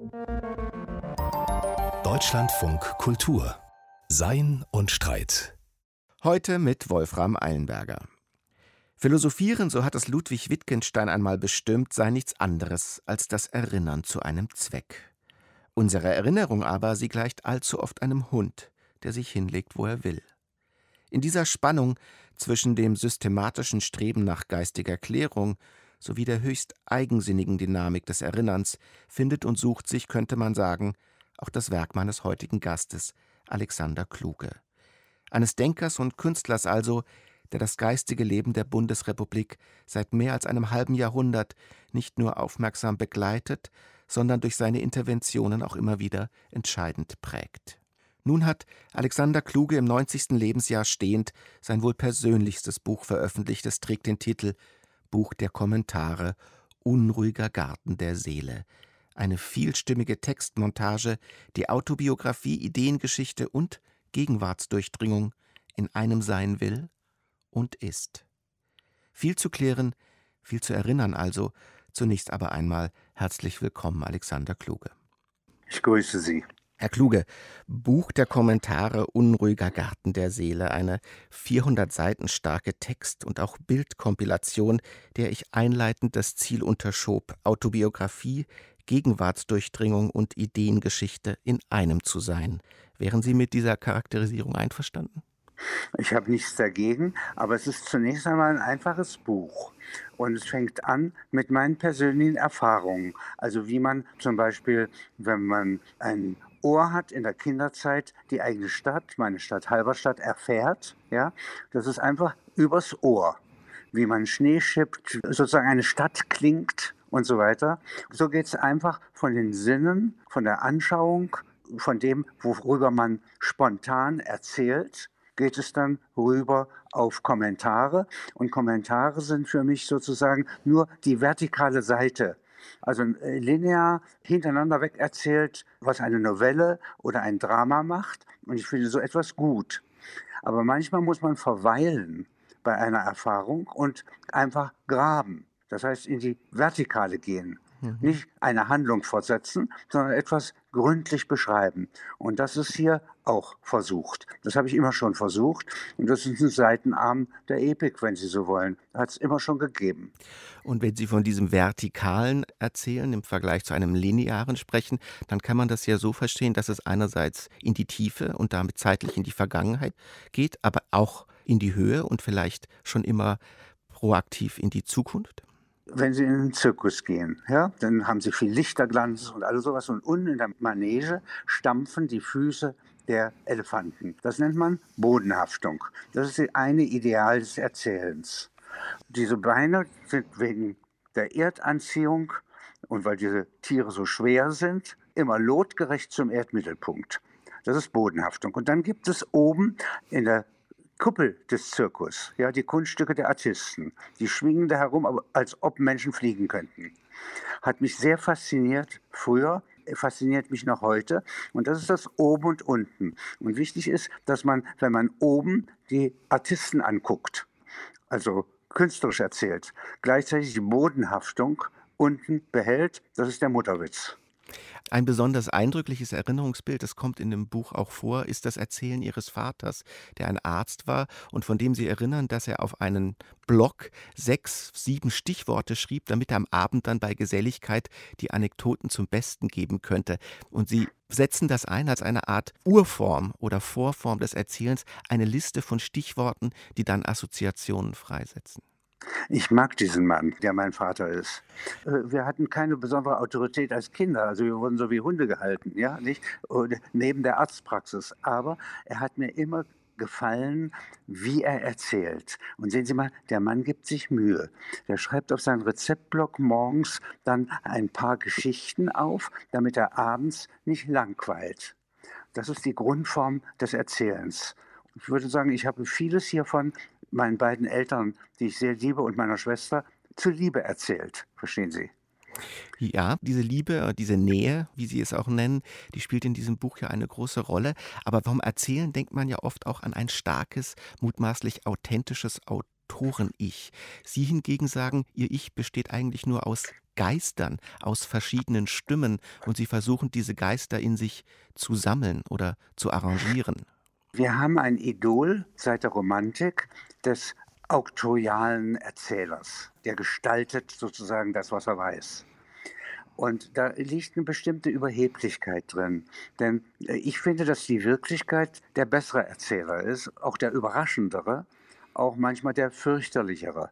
Deutschlandfunk Kultur. Sein und Streit. Heute mit Wolfram Eilenberger. Philosophieren, so hat es Ludwig Wittgenstein einmal bestimmt, sei nichts anderes als das Erinnern zu einem Zweck. Unsere Erinnerung aber, sie gleicht allzu oft einem Hund, der sich hinlegt, wo er will. In dieser Spannung zwischen dem systematischen Streben nach geistiger Klärung sowie der höchst eigensinnigen Dynamik des Erinnerns findet und sucht sich, könnte man sagen, auch das Werk meines heutigen Gastes, Alexander Kluge. Eines Denkers und Künstlers also, der das geistige Leben der Bundesrepublik seit mehr als einem halben Jahrhundert nicht nur aufmerksam begleitet, sondern durch seine Interventionen auch immer wieder entscheidend prägt. Nun hat Alexander Kluge im 90. Lebensjahr stehend sein wohl persönlichstes Buch veröffentlicht. Es trägt den Titel Buch der Kommentare, Unruhiger Garten der Seele. Eine vielstimmige Textmontage, die Autobiografie, Ideengeschichte und Gegenwartsdurchdringung in einem sein will und ist. Viel zu klären, viel zu erinnern also. Zunächst aber einmal herzlich willkommen, Alexander Kluge. Ich grüße Sie. Herr Kluge, Buch der Kommentare, Unruhiger Garten der Seele, eine 400 Seiten starke Text- und auch Bildkompilation, der ich einleitend das Ziel unterschob, Autobiografie, Gegenwartsdurchdringung und Ideengeschichte in einem zu sein. Wären Sie mit dieser Charakterisierung einverstanden? Ich habe nichts dagegen, aber es ist zunächst einmal ein einfaches Buch. Und es fängt an mit meinen persönlichen Erfahrungen. Also wie man zum Beispiel, wenn man ein Ohr hat in der Kinderzeit, die eigene Stadt, meine Stadt Halberstadt, erfährt. Ja? Das ist einfach übers Ohr. Wie man Schnee schippt, sozusagen eine Stadt klingt und so weiter. So geht es einfach von den Sinnen, von der Anschauung, von dem, worüber man spontan erzählt, geht es dann rüber auf Kommentare. Und Kommentare sind für mich sozusagen nur die vertikale Seite. Also linear hintereinander weg erzählt, was eine Novelle oder ein Drama macht. Und ich finde so etwas gut. Aber manchmal muss man verweilen bei einer Erfahrung und einfach graben. Das heißt, in die Vertikale gehen. Nicht eine Handlung fortsetzen, sondern etwas gründlich beschreiben. Und das ist hier auch versucht. Das habe ich immer schon versucht. Und das ist ein Seitenarm der Epik, wenn Sie so wollen. Hat es immer schon gegeben. Und wenn Sie von diesem Vertikalen erzählen, im Vergleich zu einem Linearen sprechen, dann kann man das ja so verstehen, dass es einerseits in die Tiefe und damit zeitlich in die Vergangenheit geht, aber auch in die Höhe und vielleicht schon immer proaktiv in die Zukunft? Wenn Sie in den Zirkus gehen, ja, dann haben Sie viel Lichterglanz und alles sowas. Und unten in der Manege stampfen die Füße der Elefanten. Das nennt man Bodenhaftung. Das ist das eine Ideal des Erzählens. Diese Beine sind wegen der Erdanziehung und weil diese Tiere so schwer sind, immer lotgerecht zum Erdmittelpunkt. Das ist Bodenhaftung. Und dann gibt es oben in der Kuppel des Zirkus, ja, die Kunststücke der Artisten, die schwingen da herum, als ob Menschen fliegen könnten. Hat mich sehr fasziniert früher, fasziniert mich noch heute. Und das ist das Oben und Unten. Und wichtig ist, dass man, wenn man oben die Artisten anguckt, also künstlerisch erzählt, gleichzeitig die Bodenhaftung unten behält. Das ist der Mutterwitz. Ein besonders eindrückliches Erinnerungsbild, das kommt in dem Buch auch vor, ist das Erzählen Ihres Vaters, der ein Arzt war und von dem Sie erinnern, dass er auf einen Block 6, 7 Stichworte schrieb, damit er am Abend dann bei Geselligkeit die Anekdoten zum Besten geben könnte. Und Sie setzen das ein als eine Art Urform oder Vorform des Erzählens, eine Liste von Stichworten, die dann Assoziationen freisetzen. Ich mag diesen Mann, der mein Vater ist. Wir hatten keine besondere Autorität als Kinder, also wir wurden so wie Hunde gehalten, ja, nicht? Und neben der Arztpraxis. Aber er hat mir immer gefallen, wie er erzählt. Und sehen Sie mal, der Mann gibt sich Mühe. Der schreibt auf seinen Rezeptblock morgens dann ein paar Geschichten auf, damit er abends nicht langweilt. Das ist die Grundform des Erzählens. Ich würde sagen, ich habe vieles hiervon meinen beiden Eltern, die ich sehr liebe, und meiner Schwester zuliebe erzählt. Verstehen Sie? Ja, diese Liebe, diese Nähe, wie Sie es auch nennen, die spielt in diesem Buch ja eine große Rolle. Aber vom Erzählen denkt man ja oft auch an ein starkes, mutmaßlich authentisches Autoren-Ich. Sie hingegen sagen, Ihr Ich besteht eigentlich nur aus Geistern aus verschiedenen Stimmen und Sie versuchen, diese Geister in sich zu sammeln oder zu arrangieren. Wir haben ein Idol seit der Romantik des auktorialen Erzählers. Der gestaltet sozusagen das, was er weiß. Und da liegt eine bestimmte Überheblichkeit drin. Denn ich finde, dass die Wirklichkeit der bessere Erzähler ist, auch der überraschendere, auch manchmal der fürchterlichere.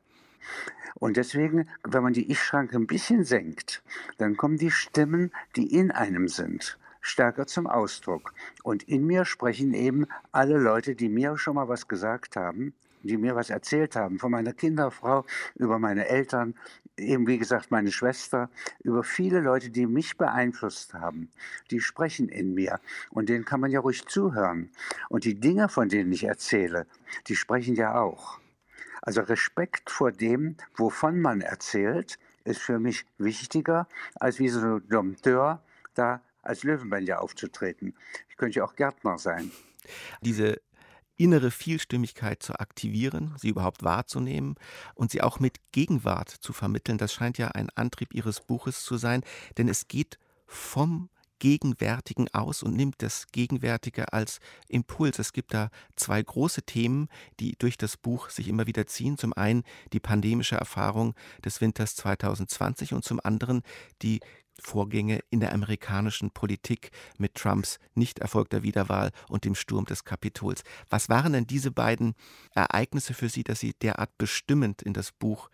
Und deswegen, wenn man die Ich-Schranke ein bisschen senkt, dann kommen die Stimmen, die in einem sind, stärker zum Ausdruck. Und in mir sprechen eben alle Leute, die mir schon mal was gesagt haben, die mir was erzählt haben, von meiner Kinderfrau, über meine Eltern, eben wie gesagt meine Schwester, über viele Leute, die mich beeinflusst haben. Die sprechen in mir und denen kann man ja ruhig zuhören. Und die Dinge, von denen ich erzähle, die sprechen ja auch. Also Respekt vor dem, wovon man erzählt, ist für mich wichtiger, als wie so ein Dompteur da als Löwenbändiger aufzutreten. Ich könnte ja auch Gärtner sein. Diese innere Vielstimmigkeit zu aktivieren, sie überhaupt wahrzunehmen und sie auch mit Gegenwart zu vermitteln, das scheint ja ein Antrieb Ihres Buches zu sein, denn es geht vom Gegenwärtigen aus und nimmt das Gegenwärtige als Impuls. Es gibt da zwei große Themen, die durch das Buch sich immer wieder ziehen. Zum einen die pandemische Erfahrung des Winters 2020 und zum anderen die Vorgänge in der amerikanischen Politik mit Trumps nicht erfolgter Wiederwahl und dem Sturm des Kapitols. Was waren denn diese beiden Ereignisse für Sie, dass Sie derart bestimmend in das Buch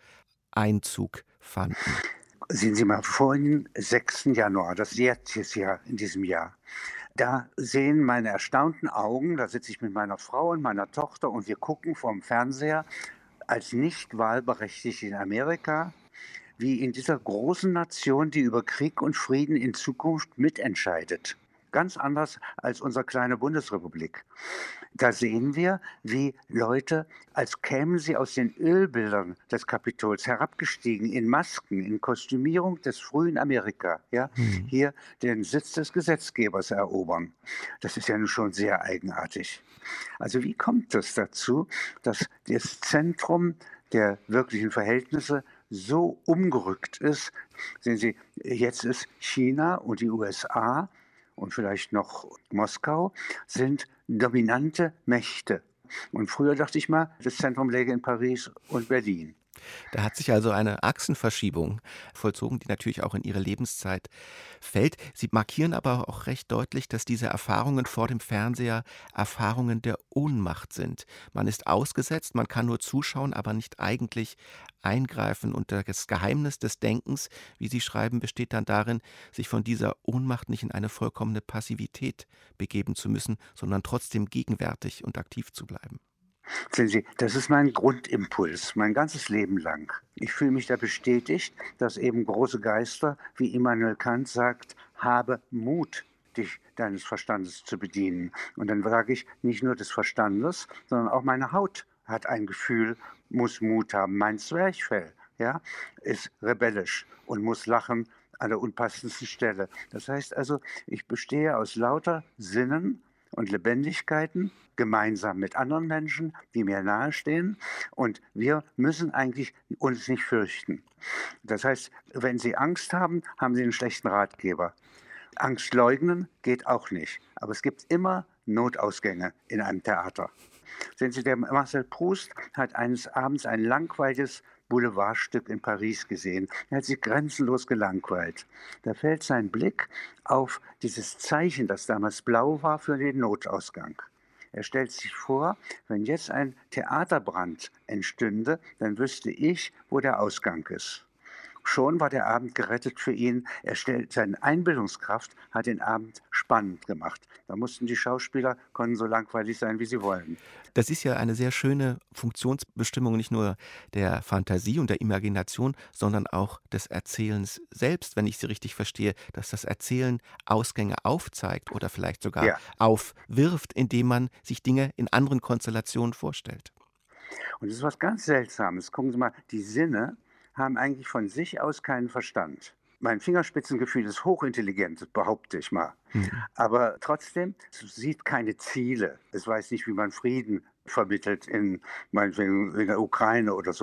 Einzug fanden? Sehen Sie mal, vor dem 6. Januar, das ist ja in diesem Jahr, da sehen meine erstaunten Augen, da sitze ich mit meiner Frau und meiner Tochter und wir gucken vorm Fernseher als nicht wahlberechtigt in Amerika, wie in dieser großen Nation, die über Krieg und Frieden in Zukunft mitentscheidet. Ganz anders als unsere kleine Bundesrepublik. Da sehen wir, wie Leute, als kämen sie aus den Ölbildern des Kapitols herabgestiegen, in Masken, in Kostümierung des frühen Amerika, ja, Mhm. hier den Sitz des Gesetzgebers erobern. Das ist ja nun schon sehr eigenartig. Also wie kommt es dazu, dass das Zentrum der wirklichen Verhältnisse so umgerückt ist? Sehen Sie, jetzt ist China und die USA und vielleicht noch Moskau sind dominante Mächte. Und früher dachte ich mal, das Zentrum läge in Paris und Berlin. Da hat sich also eine Achsenverschiebung vollzogen, die natürlich auch in Ihre Lebenszeit fällt. Sie markieren aber auch recht deutlich, dass diese Erfahrungen vor dem Fernseher Erfahrungen der Ohnmacht sind. Man ist ausgesetzt, man kann nur zuschauen, aber nicht eigentlich eingreifen. Und das Geheimnis des Denkens, wie Sie schreiben, besteht dann darin, sich von dieser Ohnmacht nicht in eine vollkommene Passivität begeben zu müssen, sondern trotzdem gegenwärtig und aktiv zu bleiben. Sehen Sie, das ist mein Grundimpuls, mein ganzes Leben lang. Ich fühle mich da bestätigt, dass eben große Geister, wie Immanuel Kant sagt, habe Mut, dich deines Verstandes zu bedienen. Und dann sage ich, nicht nur des Verstandes, sondern auch meine Haut hat ein Gefühl, muss Mut haben. Mein Zwerchfell, ja, ist rebellisch und muss lachen an der unpassendsten Stelle. Das heißt also, ich bestehe aus lauter Sinnen und Lebendigkeiten, gemeinsam mit anderen Menschen, die mir nahestehen. Und wir müssen eigentlich uns nicht fürchten. Das heißt, wenn Sie Angst haben, haben Sie einen schlechten Ratgeber. Angst leugnen geht auch nicht. Aber es gibt immer Notausgänge in einem Theater. Sehen Sie, der Marcel Proust hat eines Abends ein langweiliges Boulevardstück in Paris gesehen. Er hat sich grenzenlos gelangweilt. Da fällt sein Blick auf dieses Zeichen, das damals blau war für den Notausgang. Er stellt sich vor, wenn jetzt ein Theaterbrand entstünde, dann wüsste ich, wo der Ausgang ist. Schon war der Abend gerettet für ihn. Seine Einbildungskraft hat den Abend spannend gemacht. Da mussten die Schauspieler, können so langweilig sein, wie sie wollen. Das ist ja eine sehr schöne Funktionsbestimmung nicht nur der Fantasie und der Imagination, sondern auch des Erzählens selbst, wenn ich Sie richtig verstehe, dass das Erzählen Ausgänge aufzeigt oder vielleicht sogar Ja, aufwirft, indem man sich Dinge in anderen Konstellationen vorstellt. und das ist was ganz Seltsames. Gucken Sie mal, die Sinne haben eigentlich von sich aus keinen Verstand. Mein Fingerspitzengefühl ist hochintelligent, behaupte ich mal. Mhm. Aber trotzdem, es sieht keine Ziele. Es weiß nicht, wie man Frieden vermittelt meinetwegen in der Ukraine oder so.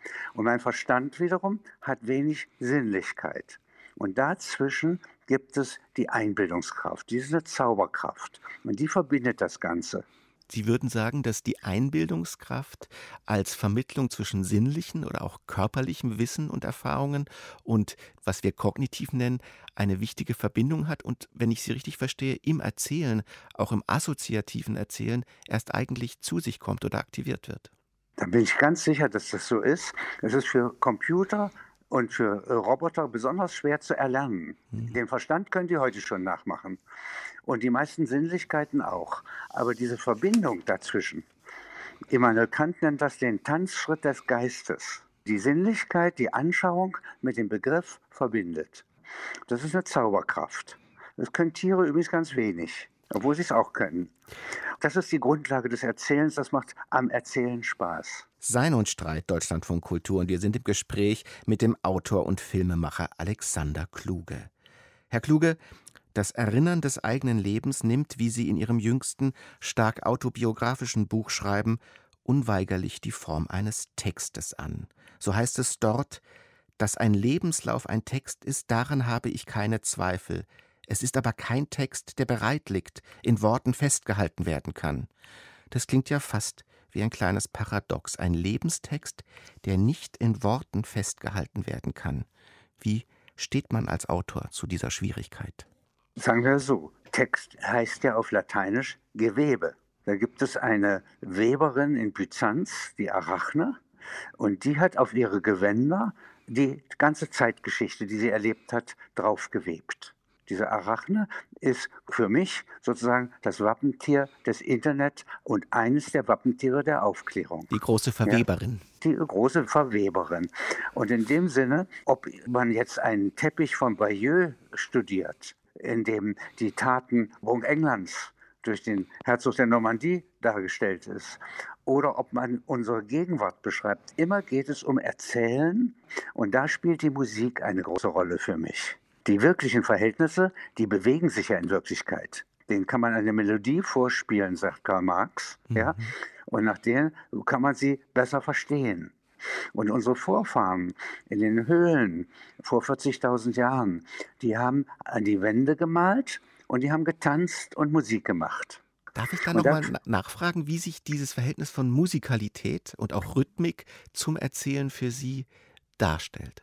Und mein Verstand wiederum hat wenig Sinnlichkeit. Und dazwischen gibt es die Einbildungskraft, die ist eine Zauberkraft und die verbindet das Ganze. Sie würden sagen, dass die Einbildungskraft als Vermittlung zwischen sinnlichen oder auch körperlichem Wissen und Erfahrungen und was wir kognitiv nennen, eine wichtige Verbindung hat und, wenn ich Sie richtig verstehe, im Erzählen, auch im assoziativen Erzählen, erst eigentlich zu sich kommt oder aktiviert wird. Da bin ich ganz sicher, dass das so ist. Es ist für Computer und für Roboter besonders schwer zu erlernen. Mhm. Den Verstand können die heute schon nachmachen und die meisten Sinnlichkeiten auch. Aber diese Verbindung dazwischen, Immanuel Kant nennt das den Tanzschritt des Geistes. Die Sinnlichkeit, die Anschauung mit dem Begriff verbindet. Das ist eine Zauberkraft. Das können Tiere übrigens ganz wenig, obwohl sie es auch können. Das ist die Grundlage des Erzählens, das macht am Erzählen Spaß. Sein und Streit, Deutschlandfunk Kultur, und wir sind im Gespräch mit dem Autor und Filmemacher Alexander Kluge. Herr Kluge, das Erinnern des eigenen Lebens nimmt, wie Sie in Ihrem jüngsten, stark autobiografischen Buch schreiben, unweigerlich die Form eines Textes an. So heißt es dort: Dass ein Lebenslauf ein Text ist, daran habe ich keine Zweifel. Es ist aber kein Text, der bereit liegt, in Worten festgehalten werden kann. Das klingt ja fast wie ein kleines Paradox. Ein Lebenstext, der nicht in Worten festgehalten werden kann. Wie steht man als Autor zu dieser Schwierigkeit? Sagen wir so, Text heißt ja auf Lateinisch Gewebe. Da gibt es eine Weberin in Byzanz, die Arachne, und die hat auf ihre Gewänder die ganze Zeitgeschichte, die sie erlebt hat, draufgewebt. Diese Arachne ist für mich sozusagen das Wappentier des Internet und eines der Wappentiere der Aufklärung. Die große Verweberin. Ja, die große Verweberin. Und in dem Sinne, ob man jetzt einen Teppich von Bayeux studiert, in dem die Tatenburg Englands durch den Herzog der Normandie dargestellt ist, oder ob man unsere Gegenwart beschreibt, immer geht es um Erzählen und da spielt die Musik eine große Rolle für mich. Die wirklichen Verhältnisse, die bewegen sich ja in Wirklichkeit. Denen kann man eine Melodie vorspielen, sagt Karl Marx, ja, und nach denen kann man sie besser verstehen. Und unsere Vorfahren in den Höhlen vor 40.000 Jahren, die haben an die Wände gemalt und die haben getanzt und Musik gemacht. Darf ich da Und nochmal da, nachfragen, wie sich dieses Verhältnis von Musikalität und auch Rhythmik zum Erzählen für Sie darstellt?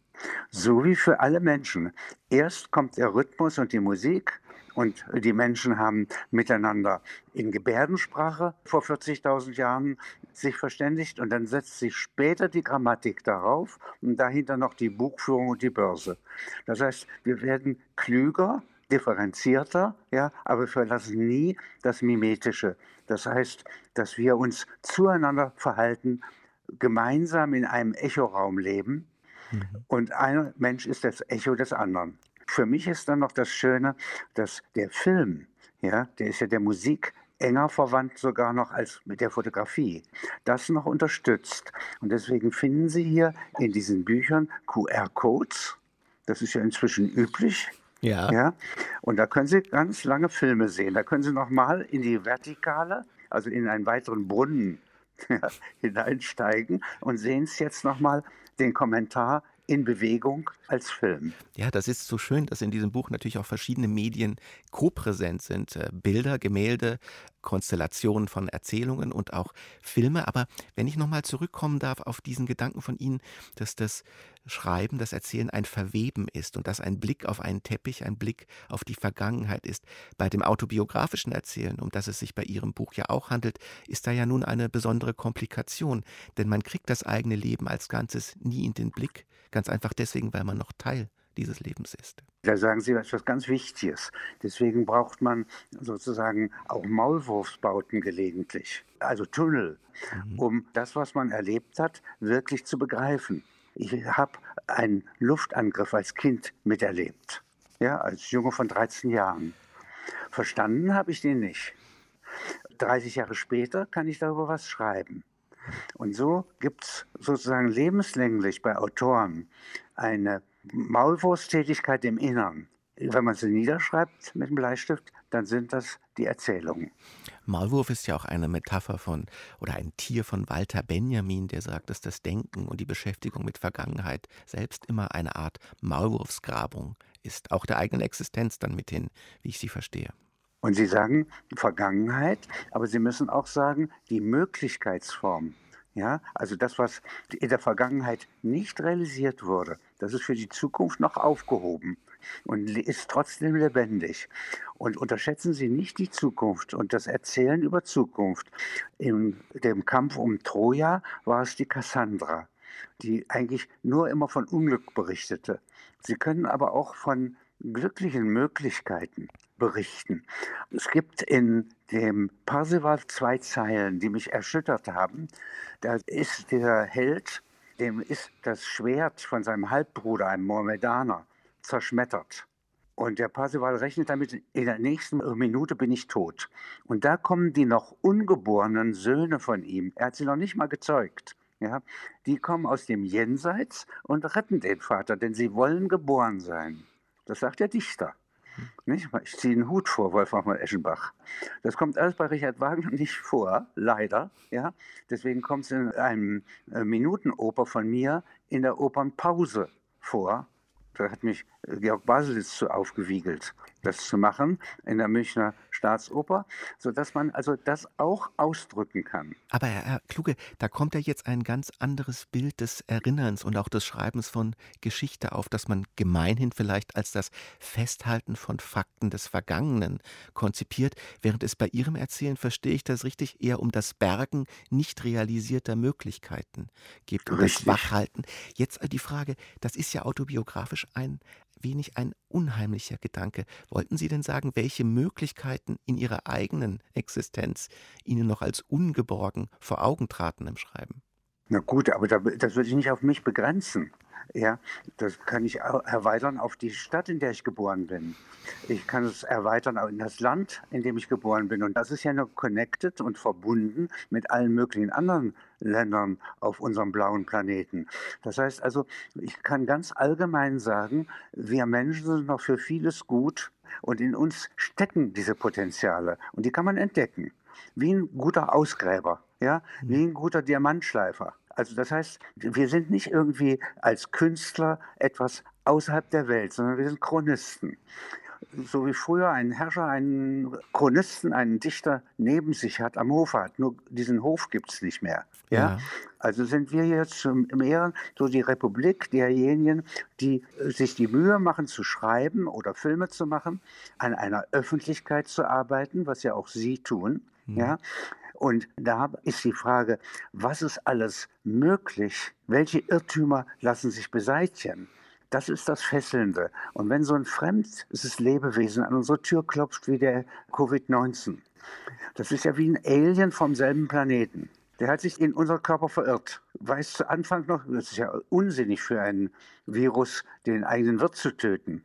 so wie für alle Menschen. Erst kommt der Rhythmus und die Musik und die Menschen haben miteinander in Gebärdensprache vor 40.000 Jahren sich verständigt und dann setzt sich später die Grammatik darauf und dahinter noch die Buchführung und die Börse. Das heißt, wir werden klüger, differenzierter, ja, aber wir verlassen nie das Mimetische. Das heißt, dass wir uns zueinander verhalten, gemeinsam in einem Echoraum leben Mhm. und ein Mensch ist das Echo des anderen. Für mich ist dann noch das Schöne, dass der Film, ja, der ist ja der Musik enger verwandt sogar noch als mit der Fotografie, das noch unterstützt. Und deswegen finden Sie hier in diesen Büchern QR-Codes. Das ist ja inzwischen üblich. Ja. Ja, und da können Sie ganz lange Filme sehen. Da können Sie noch mal in die Vertikale, also in einen weiteren Brunnen ja, hineinsteigen und sehen es jetzt noch mal den Kommentar in Bewegung als Film. Ja, das ist so schön, dass in diesem Buch natürlich auch verschiedene Medien kopräsent sind. Bilder, Gemälde, Konstellationen von Erzählungen und auch Filme. Aber wenn ich nochmal zurückkommen darf auf diesen Gedanken von Ihnen, dass das Schreiben, das Erzählen ein Verweben ist und dass ein Blick auf einen Teppich, ein Blick auf die Vergangenheit ist. Bei dem autobiografischen Erzählen, um das es sich bei Ihrem Buch ja auch handelt, ist da ja nun eine besondere Komplikation. Denn man kriegt das eigene Leben als Ganzes nie in den Blick. Ganz einfach deswegen, weil man noch Teil dieses Lebens ist. Da sagen Sie etwas ganz Wichtiges. Deswegen braucht man sozusagen auch Maulwurfsbauten gelegentlich, also Tunnel, um das, was man erlebt hat, wirklich zu begreifen. Ich habe einen Luftangriff als Kind miterlebt, ja, als Junge von 13 Jahren. Verstanden habe ich den nicht. 30 Jahre später kann ich darüber was schreiben. Und so gibt es sozusagen lebenslänglich bei Autoren eine Maulwurfstätigkeit im Innern. wenn man sie niederschreibt mit dem Bleistift, dann sind das die Erzählungen. Maulwurf ist ja auch eine Metapher von oder ein Tier von Walter Benjamin, der sagt, dass das Denken und die Beschäftigung mit Vergangenheit selbst immer eine Art Maulwurfsgrabung ist, auch der eigenen Existenz dann mithin, wie ich sie verstehe. Und Sie sagen Vergangenheit, aber Sie müssen auch sagen, die Möglichkeitsform. Ja, also das, was in der Vergangenheit nicht realisiert wurde, das ist für die Zukunft noch aufgehoben und ist trotzdem lebendig. Und unterschätzen Sie nicht die Zukunft und das Erzählen über Zukunft. In dem Kampf um Troja war es die Kassandra, die eigentlich nur immer von Unglück berichtete. Sie können aber auch von glücklichen Möglichkeiten berichten. Es gibt in dem Parzival 2 Zeilen, die mich erschüttert haben. Da ist der Held, dem ist das Schwert von seinem Halbbruder, einem Mohammedaner, zerschmettert. Und der Parzival rechnet damit, in der nächsten Minute bin ich tot. Und da kommen die noch ungeborenen Söhne von ihm, er hat sie noch nicht mal gezeugt, ja, die kommen aus dem Jenseits und retten den Vater, denn sie wollen geboren sein. Das sagt der Dichter. Nicht? Ich ziehe einen Hut vor, Wolfram von Eschenbach. Das kommt alles bei Richard Wagner nicht vor, leider. Ja? Deswegen kommt es in einem Minutenoper von mir in der Opernpause vor. Da hat mich Georg Baselitz zu aufgewiegelt, das zu machen in der Münchner Staatsoper, sodass man also das auch ausdrücken kann. Aber Herr Kluge, da kommt ja jetzt ein ganz anderes Bild des Erinnerns und auch des Schreibens von Geschichte auf, das man gemeinhin vielleicht als das Festhalten von Fakten des Vergangenen konzipiert, während es bei Ihrem Erzählen, verstehe ich das richtig, eher um das Bergen nicht realisierter Möglichkeiten geht, um das Wachhalten. Jetzt die Frage, das ist ja autobiografisch ein wenig ein unheimlicher Gedanke. Wollten Sie denn sagen, welche Möglichkeiten in Ihrer eigenen Existenz Ihnen noch als ungeborgen vor Augen traten im Schreiben? Na gut, aber das würde ich nicht auf mich begrenzen. Ja, das kann ich erweitern auf die Stadt, in der ich geboren bin. Ich kann es erweitern in das Land, in dem ich geboren bin. Und das ist ja noch connected und verbunden mit allen möglichen anderen Ländern auf unserem blauen Planeten. Das heißt also, ich kann ganz allgemein sagen, wir Menschen sind noch für vieles gut und in uns stecken diese Potenziale und die kann man entdecken. Wie ein guter Ausgräber, ja, wie ein guter Diamantschleifer. Also das heißt, wir sind nicht irgendwie als Künstler etwas außerhalb der Welt, sondern wir sind Chronisten. So wie früher ein Herrscher einen Chronisten, einen Dichter neben sich hat, am Hof hat. Nur diesen Hof gibt es nicht mehr. Ja? Also sind wir jetzt mehr so die Republik derjenigen, die sich die Mühe machen zu schreiben oder Filme zu machen, an einer Öffentlichkeit zu arbeiten, was ja auch Sie tun. Ja? Und da ist die Frage, was ist alles möglich? Welche Irrtümer lassen sich beseitigen? Das ist das Fesselnde. Und wenn so ein fremdes Lebewesen an unsere Tür klopft wie der Covid-19, das ist ja wie ein Alien vom selben Planeten. Der hat sich in unseren Körper verirrt. Weiß zu Anfang noch, das ist ja unsinnig für einen Virus, den eigenen Wirt zu töten.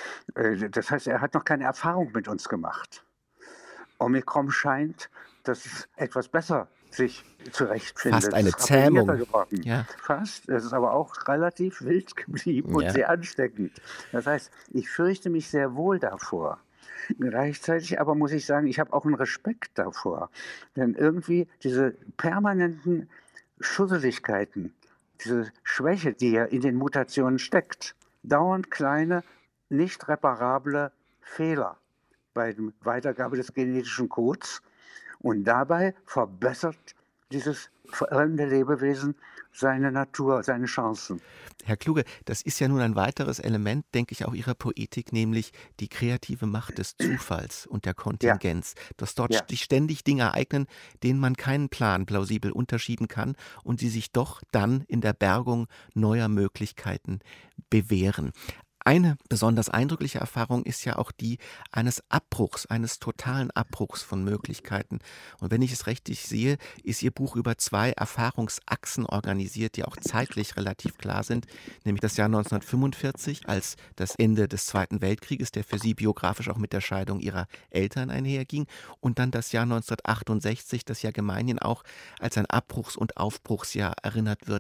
Das heißt, er hat noch keine Erfahrung mit uns gemacht. Omikron scheint, dass es etwas besser sich zurechtfindet. Fast eine Zähmung. Ja. Fast. Es ist aber auch relativ wild geblieben und sehr ansteckend. Das heißt, ich fürchte mich sehr wohl davor. Gleichzeitig aber muss ich sagen, ich habe auch einen Respekt davor. Denn irgendwie diese permanenten Schusseligkeiten, diese Schwäche, die ja in den Mutationen steckt, dauernd kleine, nicht reparable Fehler bei der Weitergabe des genetischen Codes. Und dabei verbessert dieses fremde Lebewesen seine Natur, seine Chancen. Herr Kluge, das ist ja nun ein weiteres Element, denke ich, auch Ihrer Poetik, nämlich die kreative Macht des Zufalls und der Kontingenz. Dass dort sich ständig Dinge ereignen, denen man keinen Plan plausibel unterschieben kann und die sich doch dann in der Bergung neuer Möglichkeiten bewähren. Eine besonders eindrückliche Erfahrung ist ja auch die eines Abbruchs, eines totalen Abbruchs von Möglichkeiten. Und wenn ich es richtig sehe, ist Ihr Buch über 2 Erfahrungsachsen organisiert, die auch zeitlich relativ klar sind, nämlich das Jahr 1945 als das Ende des Zweiten Weltkrieges, der für Sie biografisch auch mit der Scheidung Ihrer Eltern einherging, und dann das Jahr 1968, das ja gemeinhin auch als ein Abbruchs- und Aufbruchsjahr erinnert wird,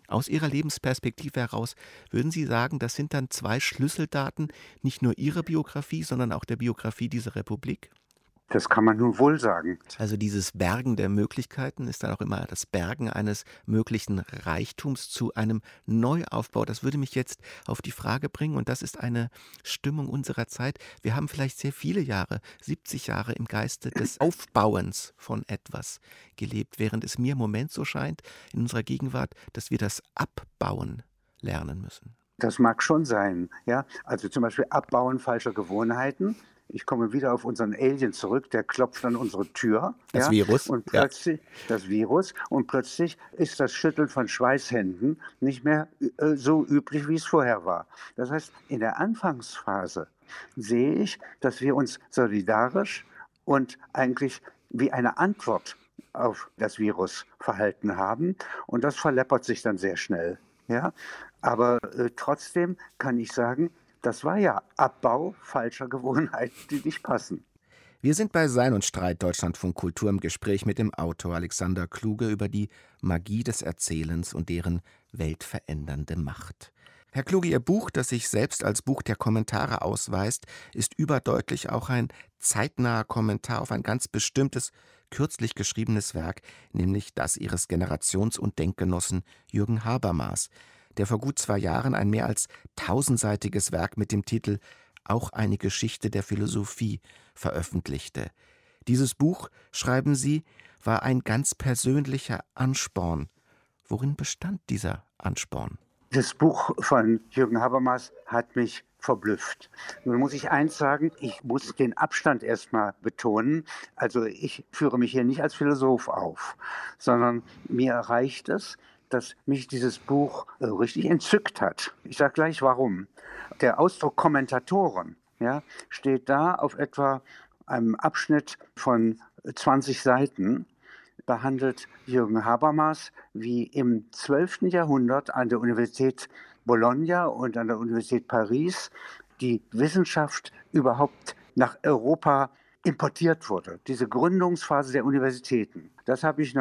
Aus Ihrer Lebensperspektive heraus, würden Sie sagen, das sind dann 2 Schlüsseldaten, nicht nur Ihrer Biografie, sondern auch der Biografie dieser Republik? Das kann man nun wohl sagen. Also dieses Bergen der Möglichkeiten ist dann auch immer das Bergen eines möglichen Reichtums zu einem Neuaufbau. Das würde mich jetzt auf die Frage bringen, und das ist eine Stimmung unserer Zeit. Wir haben vielleicht sehr viele Jahre, 70 Jahre im Geiste des Aufbauens von etwas gelebt, während es mir im Moment so scheint, in unserer Gegenwart, dass wir das Abbauen lernen müssen. Das mag schon sein, ja. Also zum Beispiel Abbauen falscher Gewohnheiten. Ich komme wieder auf unseren Alien zurück, der klopft an unsere Tür. Das Virus, und ja. plötzlich das Virus, und plötzlich ist das Schütteln von Schweißhänden nicht mehr so üblich, wie es vorher war. Das heißt, in der Anfangsphase sehe ich, dass wir uns solidarisch und eigentlich wie eine Antwort auf das Virus verhalten haben. Und das verleppert sich dann sehr schnell. Ja? Aber trotzdem kann ich sagen, das war ja Abbau falscher Gewohnheiten, die nicht passen. Wir sind bei Sein und Streit Deutschlandfunk Kultur im Gespräch mit dem Autor Alexander Kluge über die Magie des Erzählens und deren weltverändernde Macht. Herr Kluge, Ihr Buch, das sich selbst als Buch der Kommentare ausweist, ist überdeutlich auch ein zeitnaher Kommentar auf ein ganz bestimmtes, kürzlich geschriebenes Werk, nämlich das Ihres Generations- und Denkgenossen Jürgen Habermas, der vor gut 2 Jahren ein mehr als 1000-seitiges Werk mit dem Titel »Auch eine Geschichte der Philosophie« veröffentlichte. Dieses Buch, schreiben Sie, war ein ganz persönlicher Ansporn. Worin bestand dieser Ansporn? Das Buch von Jürgen Habermas hat mich verblüfft. Nun muss ich eins sagen, ich muss den Abstand erstmal betonen. Also ich führe mich hier nicht als Philosoph auf, sondern mir reicht es, dass mich dieses Buch richtig entzückt hat. Ich sage gleich warum. Der Ausdruck Kommentatoren, ja, steht da auf etwa einem Abschnitt von 20 Seiten, behandelt Jürgen Habermas, wie im 12. Jahrhundert an der Universität Bologna und an der Universität Paris die Wissenschaft überhaupt nach Europa importiert wurde. Diese Gründungsphase der Universitäten. Das habe ich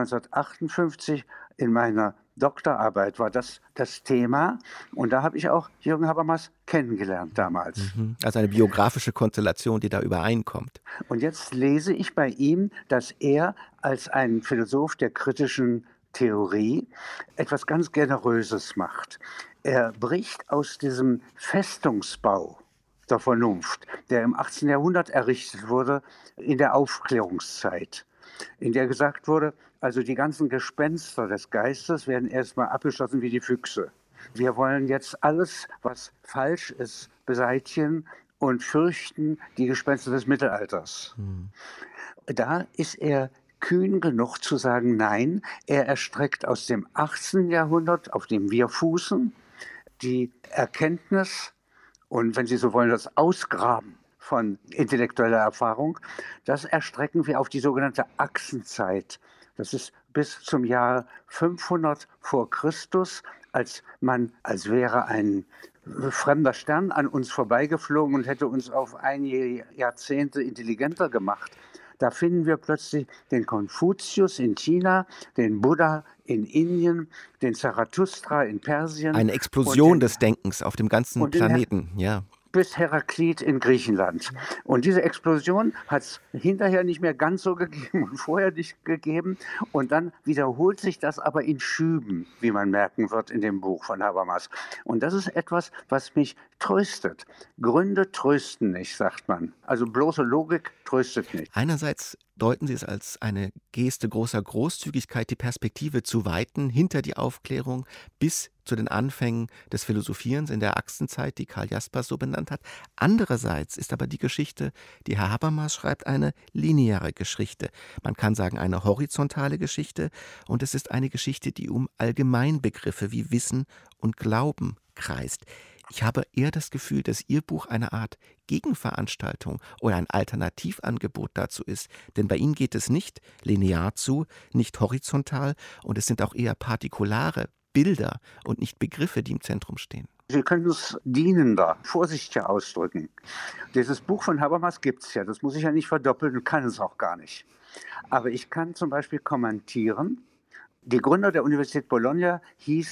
1958 in meiner Doktorarbeit, war das Thema. Und da habe ich auch Jürgen Habermas kennengelernt damals. Also eine biografische Konstellation, die da übereinkommt. Und jetzt lese ich bei ihm, dass er als ein Philosoph der kritischen Theorie etwas ganz Generöses macht. Er bricht aus diesem Festungsbau der Vernunft, der im 18. Jahrhundert errichtet wurde, in der Aufklärungszeit, in der gesagt wurde, also die ganzen Gespenster des Geistes werden erstmal abgeschlossen wie die Füchse. Wir wollen jetzt alles, was falsch ist, beseitigen und fürchten die Gespenster des Mittelalters. Da ist er kühn genug zu sagen, nein, er erstreckt aus dem 18. Jahrhundert, auf dem wir fußen, die Erkenntnis und, wenn Sie so wollen, das Ausgraben von intellektueller Erfahrung, das erstrecken wir auf die sogenannte Achsenzeit. Das ist bis zum Jahr 500 vor Christus, als wäre ein fremder Stern an uns vorbeigeflogen und hätte uns auf einige Jahrzehnte intelligenter gemacht. Da finden wir plötzlich den Konfuzius in China, den Buddha in Indien, den Zarathustra in Persien. Eine Explosion des Denkens auf dem ganzen Planeten, ja. Bis Heraklit in Griechenland. Und diese Explosion hat es hinterher nicht mehr ganz so gegeben und vorher nicht gegeben. Und dann wiederholt sich das aber in Schüben, wie man merken wird in dem Buch von Habermas. Und das ist etwas, was mich tröstet. Gründe trösten nicht, sagt man. Also bloße Logik tröstet nicht. Einerseits deuten Sie es als eine Geste großer Großzügigkeit, die Perspektive zu weiten, hinter die Aufklärung bis zu den Anfängen des Philosophierens in der Achsenzeit, die Karl Jaspers so benannt hat. Andererseits ist aber die Geschichte, die Herr Habermas schreibt, eine lineare Geschichte. Man kann sagen, eine horizontale Geschichte, und es ist eine Geschichte, die um Allgemeinbegriffe wie Wissen und Glauben kreist. Ich habe eher das Gefühl, dass Ihr Buch eine Art Gegenveranstaltung oder ein Alternativangebot dazu ist. Denn bei Ihnen geht es nicht linear zu, nicht horizontal, und es sind auch eher partikulare Bilder und nicht Begriffe, die im Zentrum stehen. Sie können es dienender, vorsichtiger ausdrücken. Dieses Buch von Habermas gibt es ja, das muss ich ja nicht verdoppeln und kann es auch gar nicht. Aber ich kann zum Beispiel kommentieren, die Gründer der Universität Bologna hießen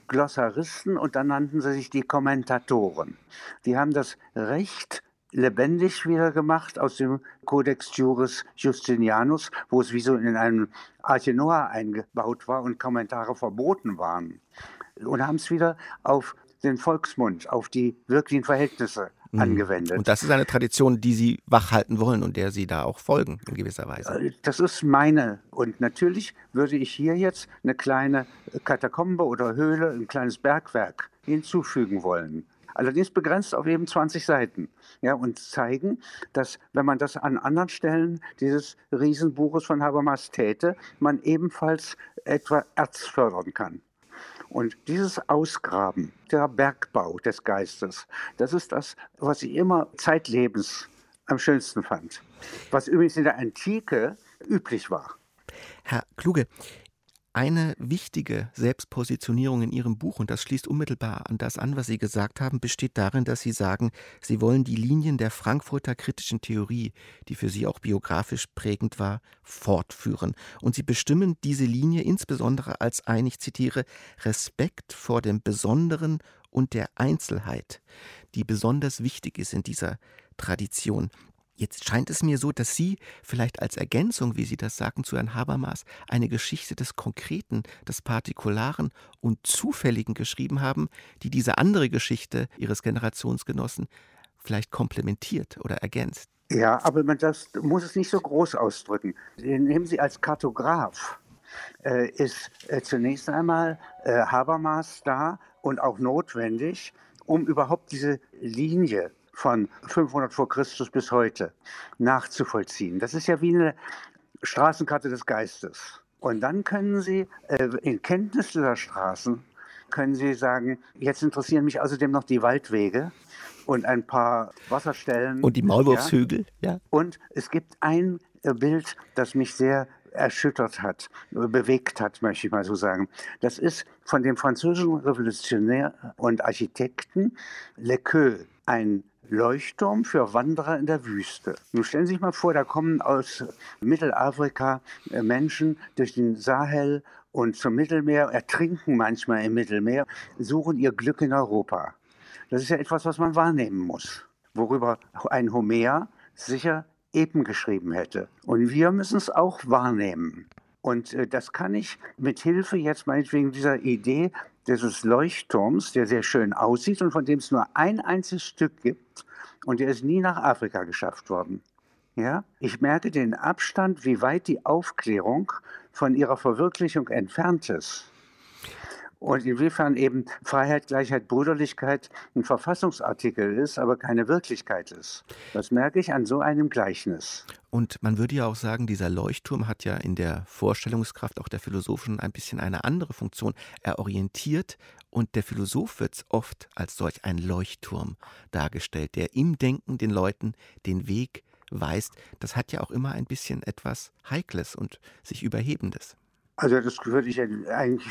Glossaristen und dann nannten sie sich die Kommentatoren. Die haben das Recht lebendig wieder gemacht aus dem Codex Juris Justinianus, wo es wie so in einem Arche Noah eingebaut war und Kommentare verboten waren. Und haben es wieder auf den Volksmund, auf die wirklichen Verhältnisse angewendet. Und das ist eine Tradition, die Sie wachhalten wollen und der Sie da auch folgen in gewisser Weise. Das ist meine. Und natürlich würde ich hier jetzt eine kleine Katakombe oder Höhle, ein kleines Bergwerk hinzufügen wollen. Allerdings begrenzt auf eben 20 Seiten. Ja, und zeigen, dass, wenn man das an anderen Stellen dieses Riesenbuches von Habermas täte, man ebenfalls etwa Erz fördern kann. Und dieses Ausgraben, der Bergbau des Geistes, das ist das, was ich immer zeitlebens am schönsten fand. Was übrigens in der Antike üblich war. Herr Kluge, eine wichtige Selbstpositionierung in Ihrem Buch, und das schließt unmittelbar an das an, was Sie gesagt haben, besteht darin, dass Sie sagen, Sie wollen die Linien der Frankfurter kritischen Theorie, die für Sie auch biografisch prägend war, fortführen. Und Sie bestimmen diese Linie insbesondere als ein, ich zitiere, Respekt vor dem Besonderen und der Einzelheit, die besonders wichtig ist in dieser Tradition. Jetzt scheint es mir so, dass Sie vielleicht als Ergänzung, wie Sie das sagen, zu Herrn Habermas eine Geschichte des Konkreten, des Partikularen und Zufälligen geschrieben haben, die diese andere Geschichte Ihres Generationsgenossen vielleicht komplementiert oder ergänzt. Ja, aber das muss es nicht so groß ausdrücken. Nehmen Sie als Kartograf ist zunächst einmal Habermas da und auch notwendig, um überhaupt diese Linie von 500 vor Christus bis heute nachzuvollziehen. Das ist ja wie eine Straßenkarte des Geistes. Und dann können Sie in Kenntnis dieser Straßen, können Sie sagen, jetzt interessieren mich außerdem noch die Waldwege und ein paar Wasserstellen. Und die Maulwurfshügel, ja. Und es gibt ein Bild, das mich sehr erschüttert hat, bewegt hat, möchte ich mal so sagen. Das ist von dem französischen Revolutionär und Architekten Lequeux, ein Leuchtturm für Wanderer in der Wüste. Nun stellen Sie sich mal vor, da kommen aus Mittelafrika Menschen durch den Sahel und zum Mittelmeer, ertrinken manchmal im Mittelmeer, suchen ihr Glück in Europa. Das ist ja etwas, was man wahrnehmen muss, worüber ein Homer sicher eben geschrieben hätte. Und wir müssen es auch wahrnehmen. Und das kann ich mit Hilfe jetzt meinetwegen dieser Idee dieses Leuchtturms, der sehr schön aussieht und von dem es nur ein einziges Stück gibt und der ist nie nach Afrika geschafft worden. Ja? Ich merke den Abstand, wie weit die Aufklärung von ihrer Verwirklichung entfernt ist. Und inwiefern eben Freiheit, Gleichheit, Brüderlichkeit ein Verfassungsartikel ist, aber keine Wirklichkeit ist. Das merke ich an so einem Gleichnis. Und man würde ja auch sagen, dieser Leuchtturm hat ja in der Vorstellungskraft auch der Philosophen ein bisschen eine andere Funktion. Er orientiert und der Philosoph wird oft als solch ein Leuchtturm dargestellt, der im Denken den Leuten den Weg weist. Das hat ja auch immer ein bisschen etwas Heikles und sich Überhebendes. Also das würde ich eigentlich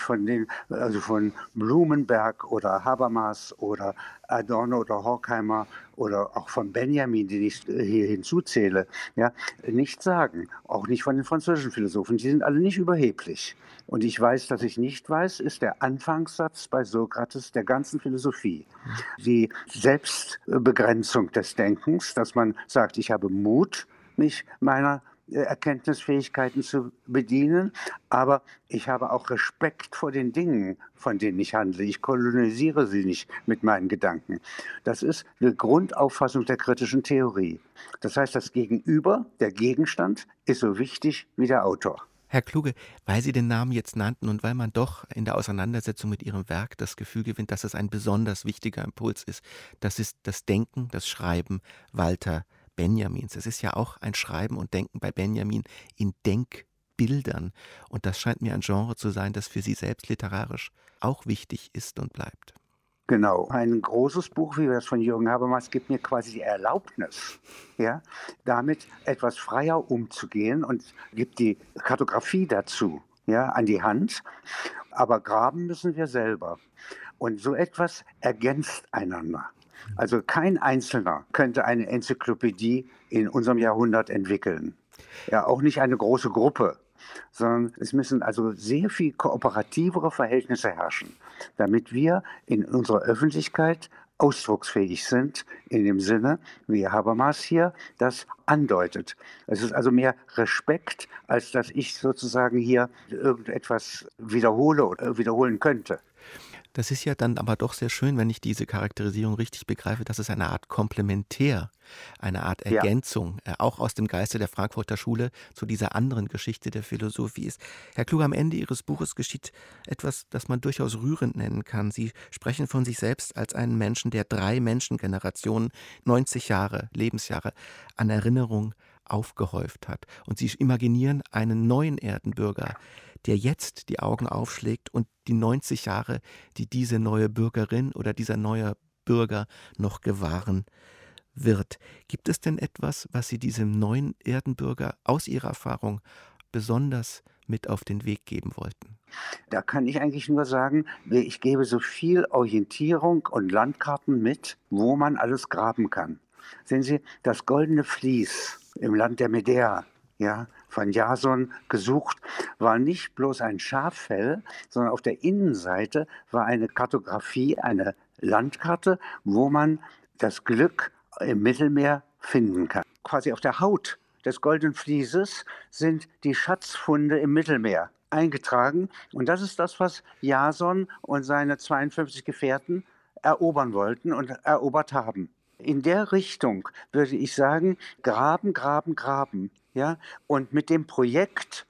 von Blumenberg oder Habermas oder Adorno oder Horkheimer oder auch von Benjamin, den ich hier hinzuzähle, ja, nicht sagen. Auch nicht von den französischen Philosophen. Die sind alle nicht überheblich. Und ich weiß, dass ich nicht weiß, ist der Anfangssatz bei Sokrates der ganzen Philosophie. Die Selbstbegrenzung des Denkens, dass man sagt, ich habe Mut, mich meiner Erkenntnisfähigkeiten zu bedienen, aber ich habe auch Respekt vor den Dingen, von denen ich handle. Ich kolonisiere sie nicht mit meinen Gedanken. Das ist die Grundauffassung der kritischen Theorie. Das heißt, das Gegenüber, der Gegenstand, ist so wichtig wie der Autor. Herr Kluge, weil Sie den Namen jetzt nannten und weil man doch in der Auseinandersetzung mit Ihrem Werk das Gefühl gewinnt, dass es ein besonders wichtiger Impuls ist, das ist das Denken, das Schreiben Walter Benjamins. Es ist ja auch ein Schreiben und Denken bei Benjamin in Denkbildern. Und das scheint mir ein Genre zu sein, das für Sie selbst literarisch auch wichtig ist und bleibt. Genau. Ein großes Buch, wie das von Jürgen Habermas, gibt mir quasi die Erlaubnis, ja, damit etwas freier umzugehen und gibt die Kartografie dazu, ja, an die Hand. Aber graben müssen wir selber. Und so etwas ergänzt einander. Also kein Einzelner könnte eine Enzyklopädie in unserem Jahrhundert entwickeln. Ja, auch nicht eine große Gruppe. sondern es müssen also sehr viel kooperativere Verhältnisse herrschen, damit wir in unserer Öffentlichkeit ausdrucksfähig sind, in dem Sinne, wie Habermas hier das andeutet. Es ist also mehr Respekt, als dass ich sozusagen hier irgendetwas wiederhole oder wiederholen könnte. Das ist ja dann aber doch sehr schön, wenn ich diese Charakterisierung richtig begreife, dass es eine Art Komplementär, eine Art Ja. Ergänzung, auch aus dem Geiste der Frankfurter Schule zu dieser anderen Geschichte der Philosophie ist. Herr Kluge, am Ende Ihres Buches geschieht etwas, das man durchaus rührend nennen kann. Sie sprechen von sich selbst als einen Menschen, der 3 Menschengenerationen, 90 Jahre, Lebensjahre an Erinnerung aufgehäuft hat. Und Sie imaginieren einen neuen Erdenbürger, der jetzt die Augen aufschlägt und die 90 Jahre, die diese neue Bürgerin oder dieser neue Bürger noch gewahren wird. Gibt es denn etwas, was Sie diesem neuen Erdenbürger aus Ihrer Erfahrung besonders mit auf den Weg geben wollten? Da kann ich eigentlich nur sagen, ich gebe so viel Orientierung und Landkarten mit, wo man alles graben kann. Sehen Sie, das goldene Vlies im Land der Medea, ja, von Jason gesucht, war nicht bloß ein Schaffell, sondern auf der Innenseite war eine Kartografie, eine Landkarte, wo man das Glück im Mittelmeer finden kann. Quasi auf der Haut des goldenen Vlieses sind die Schatzfunde im Mittelmeer eingetragen. Und das ist das, was Jason und seine 52 Gefährten erobern wollten und erobert haben. In der Richtung würde ich sagen, graben, graben, graben. Ja? Und mit dem Projekt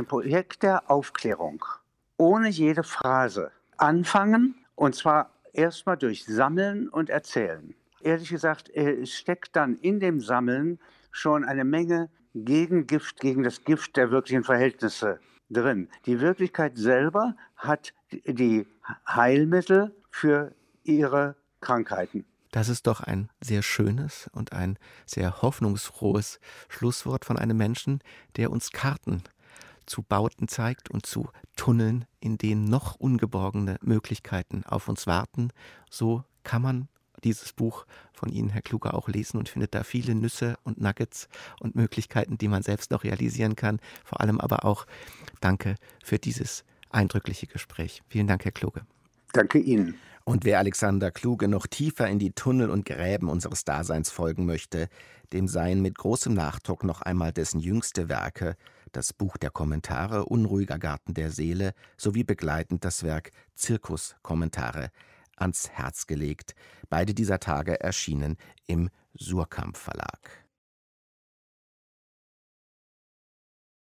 der Aufklärung, ohne jede Phrase, anfangen, und zwar erstmal durch Sammeln und Erzählen. Ehrlich gesagt, es steckt dann in dem Sammeln schon eine Menge Gegengift gegen das Gift der wirklichen Verhältnisse drin. Die Wirklichkeit selber hat die Heilmittel für ihre Krankheiten. Das ist doch ein sehr schönes und ein sehr hoffnungsfrohes Schlusswort von einem Menschen, der uns Karten zu Bauten zeigt und zu Tunneln, in denen noch ungeborgene Möglichkeiten auf uns warten. So kann man dieses Buch von Ihnen, Herr Kluge, auch lesen und findet da viele Nüsse und Nuggets und Möglichkeiten, die man selbst noch realisieren kann. Vor allem aber auch danke für dieses eindrückliche Gespräch. Vielen Dank, Herr Kluge. Danke Ihnen. Und wer Alexander Kluge noch tiefer in die Tunnel und Gräben unseres Daseins folgen möchte, dem seien mit großem Nachdruck noch einmal dessen jüngste Werke, das Buch der Kommentare Unruhiger Garten der Seele sowie begleitend das Werk Zirkuskommentare ans Herz gelegt. Beide dieser Tage erschienen im Suhrkamp Verlag.